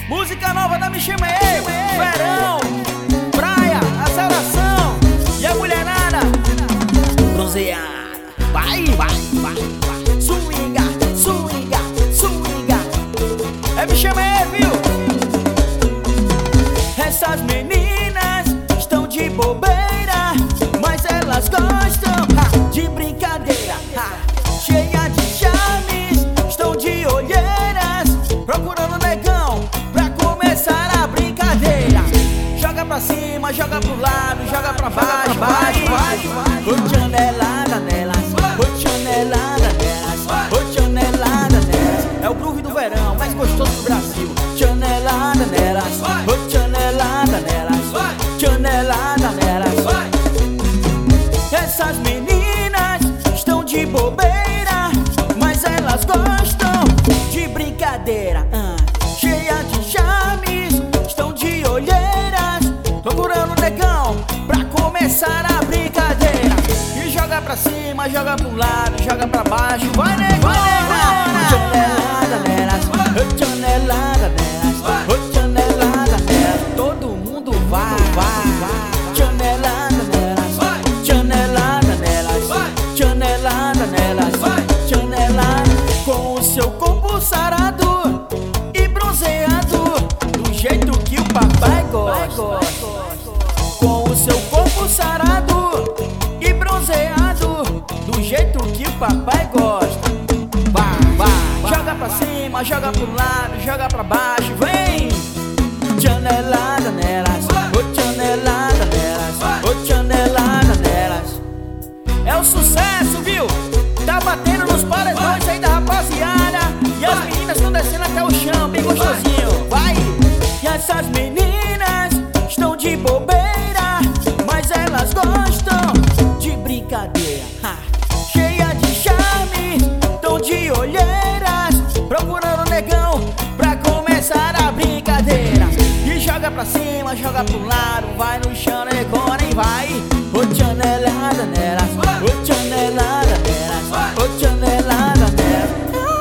Música nova da Me Chama Ei, verão, praia, aceleração e a mulherada bronzeada. Vai, vai, vai, vai. Swinga, swinga, swinga. É Me Chama Ei, viu? Essas meninas estão de bobeira, mas elas gostam de brincadeira, cheia de charmes, estão de olheiras, procurando negão pra começar a brincadeira. Joga pra cima, joga pro lado, joga pra baixo, vai, vai, vai. Ô chanelada nelas, ô chanelada nelas, ô chanelada nelas. É o groove do verão, mais gostoso do Brasil. Chanelada nelas, ô chanelada nelas, chanelada nelas. Essas meninas estão de bobeira, mas elas gostam de brincadeira, cheia de charmes, estão de olheiras, procurando negão pra começar a brincadeira. E joga pra cima, joga pro lado, joga pra baixo, vai negão, chanelada nelas, chanelada nelas, chanelada nelas. Todo mundo vai, vai, vai. Chanelada nelas, chanelada nelas, chanelada nelas, chanelada. Com o seu corpo sarado e bronzeado, do jeito que o papai gosta. Com o seu corpo sarado e bronzeado, do jeito que o papai gosta. Vai, vai, joga pra cima, joga pro lado, joga pra baixo, vem! Chanelada nelas, ô chanelada nelas, ô chanelada nelas. É o sucesso, viu? Tá batendo nos paredões aí da rapaziada, e as meninas estão descendo até o chão, bem gostosinho, vai! E essas meninas estão de bobeira, mas elas gostam de brincadeira, cheia de charme, estão de olheiras, procurando negão pra começar a brincadeira. E joga pra cima, joga pro lado, vai no chão, negona e vai. Ô chanelada nelas, ô chanelada nelas, ô chanelada nelas,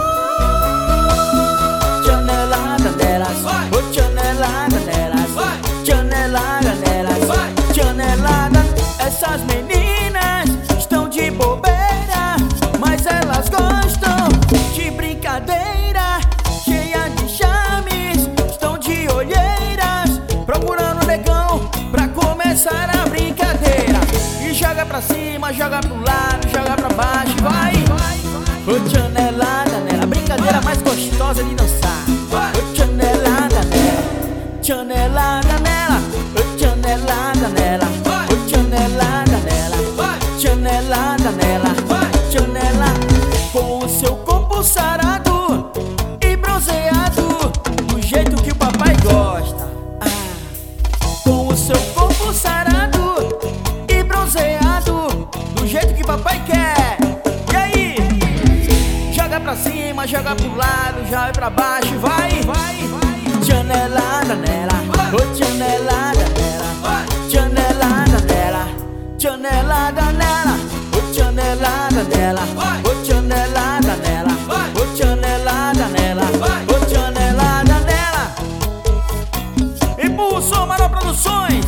chanelada nelas, ô chanelada nelas, chanelada nelas, chanelada. Essas meninas estão de bobeira, mas elas gostam de brincadeira, cheia de charmes, estão de olheiras, procurando negão pra começar a brincadeira. E joga pra cima, joga pro lado, joga pra baixo, vai, vai, vai. Ô chanelada nela, brincadeira mais gostosa de dançar. Ô chanelada nela, chanelada nela, ô chanelada nela, ô chanelada nela, chanelada nela, chanelada. Com o seu corpo sarado e bronzeado, do jeito que o papai gosta. Com o seu corpo sarado e bronzeado, do jeito que papai quer. E aí? Joga pra cima, joga pro lado, joga pra baixo, vai, vai, vai. Chanelada nela, ô chanelada nela, chanelada nela, chanelada nela, ô chanelada nela, ô chanelada nela, ô chanelada nela, ô chanelada nela. Impulso Mano Produções.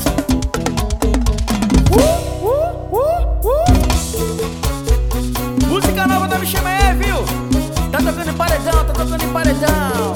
Música nova da Me Chama Ei, viu? Tá tocando em paredão, tá tocando em paredão.